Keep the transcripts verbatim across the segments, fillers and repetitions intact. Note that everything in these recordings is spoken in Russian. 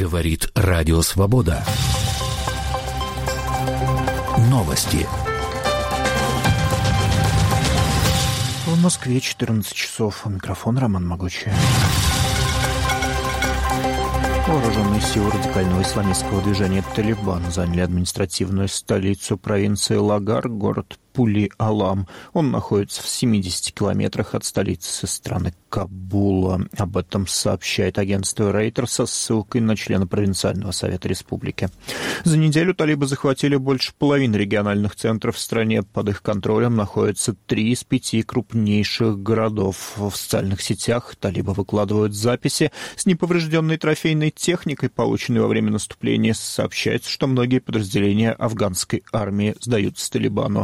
Говорит Радио Свобода. Новости. В Москве четырнадцать часов. Микрофон Роман Могучий. Вооруженные силы радикального исламистского движения «Талибан» заняли административную столицу провинции Лагар, город Пули-Алам. Он находится в семидесяти километрах от столицы страны Кабула. Об этом сообщает агентство Рейтер со ссылкой на члена провинциального совета республики. За неделю талибы захватили больше половины региональных центров в стране. Под их контролем находятся три из пяти крупнейших городов. В социальных сетях талибы выкладывают записи с неповрежденной трофейной техникой, полученной во время наступления. Сообщается, что многие подразделения афганской армии сдаются Талибану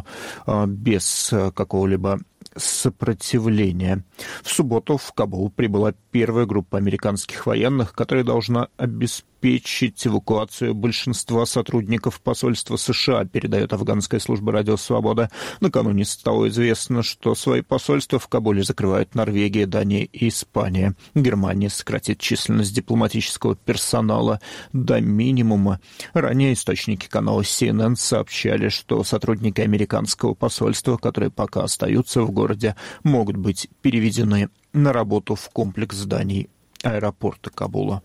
без какого-либо сопротивления. В субботу в Кабул прибыла первая группа американских военных, которая должна обеспечить эвакуацию большинства сотрудников посольства США, передает афганская служба «Радио Свобода». Накануне стало известно, что свои посольства в Кабуле закрывают Норвегия, Дания и Испания. Германия сократит численность дипломатического персонала до минимума. Ранее источники канала си эн эн сообщали, что сотрудники американского посольства, которые пока остаются в городе, могут быть переведены на работу в комплекс зданий аэропорта Кабула.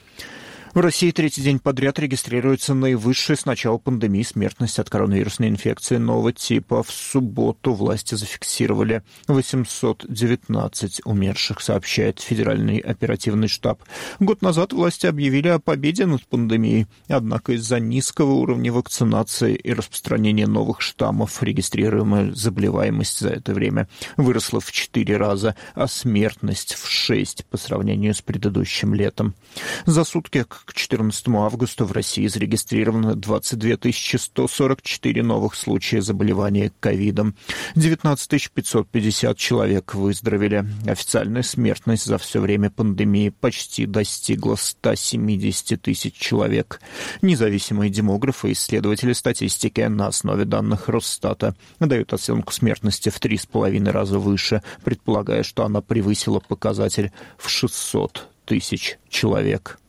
В России третий день подряд регистрируется наивысшая с начала пандемии смертность от коронавирусной инфекции нового типа. В субботу власти зафиксировали восемьсот девятнадцать умерших, сообщает Федеральный оперативный штаб. Год назад власти объявили о победе над пандемией, однако из-за низкого уровня вакцинации и распространения новых штаммов регистрируемая заболеваемость за это время выросла в четыре раза, а смертность в шесть по сравнению с предыдущим летом. За сутки к четырнадцатому августа в России зарегистрировано двадцать две тысячи сто сорок четыре новых случая заболевания ковидом. девятнадцать тысяч пятьсот пятьдесят человек выздоровели. Официальная смертность за все время пандемии почти достигла ста семидесяти тысяч человек. Независимые демографы и исследователи статистики на основе данных Росстата дают оценку смертности в три с половиной раза выше, предполагая, что она превысила показатель в шестьсот тысяч человек.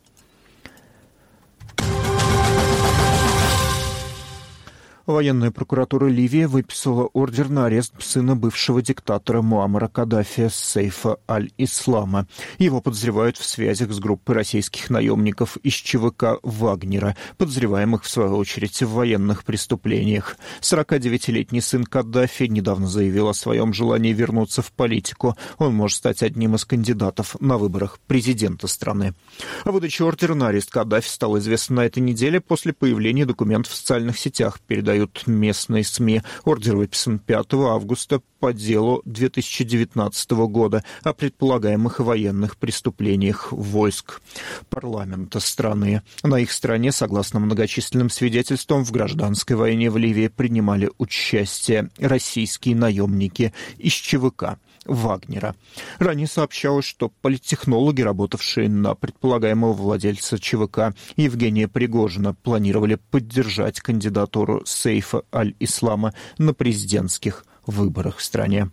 Военная прокуратура Ливии выписала ордер на арест сына бывшего диктатора Муаммара Каддафи Сейфа аль-Ислама. Его подозревают в связях с группой российских наемников из ЧВК «Вагнера», подозреваемых, в свою очередь, в военных преступлениях. сорокадевятилетний сын Каддафи недавно заявил о своем желании вернуться в политику. Он может стать одним из кандидатов на выборах президента страны. О выдаче ордера на арест Каддафи стало известно на этой неделе после появления документов в социальных сетях, передают местные СМИ. Ордер выписан пятого августа по делу две тысячи девятнадцатого года о предполагаемых военных преступлениях войск парламента страны. На их стороне, согласно многочисленным свидетельствам, в гражданской войне в Ливии принимали участие российские наемники из ЧВК Вагнера. Ранее сообщалось, что политтехнологи, работавшие на предполагаемого владельца ЧВК Евгения Пригожина, планировали поддержать кандидатуру Сейфа аль-Ислама на президентских выборах в стране.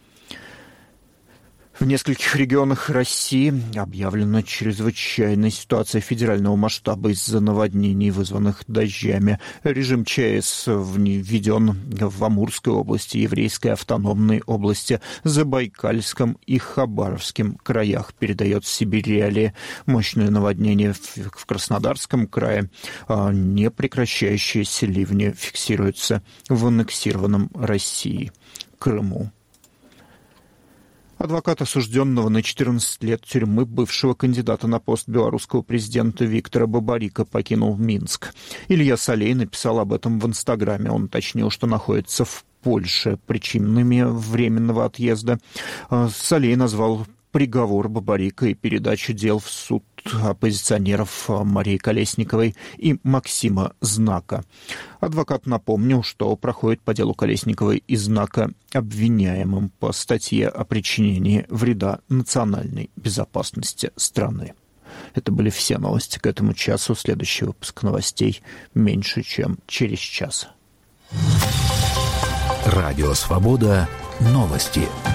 В нескольких регионах России объявлена чрезвычайная ситуация федерального масштаба из-за наводнений, вызванных дождями. Режим ЧС введен в Амурской области, Еврейской автономной области, Забайкальском и Хабаровском краях, передает Сибирь Реалии. Мощное наводнение в Краснодарском крае, непрекращающиеся ливни фиксируются в аннексированном России Крыму. Адвокат осужденного на четырнадцать лет тюрьмы бывшего кандидата на пост белорусского президента Виктора Бабарико покинул Минск. Илья Солей написал об этом в Инстаграме. Он уточнил, что находится в Польше причинами временного отъезда. Солей назвал приговор Бабарико и передачу дел в суд оппозиционеров Марии Колесниковой и Максима Знака. Адвокат напомнил, что проходит по делу Колесниковой и Знака обвиняемым по статье о причинении вреда национальной безопасности страны. Это были все новости к этому часу. Следующий выпуск новостей меньше, чем через час. Радио Свобода. Новости.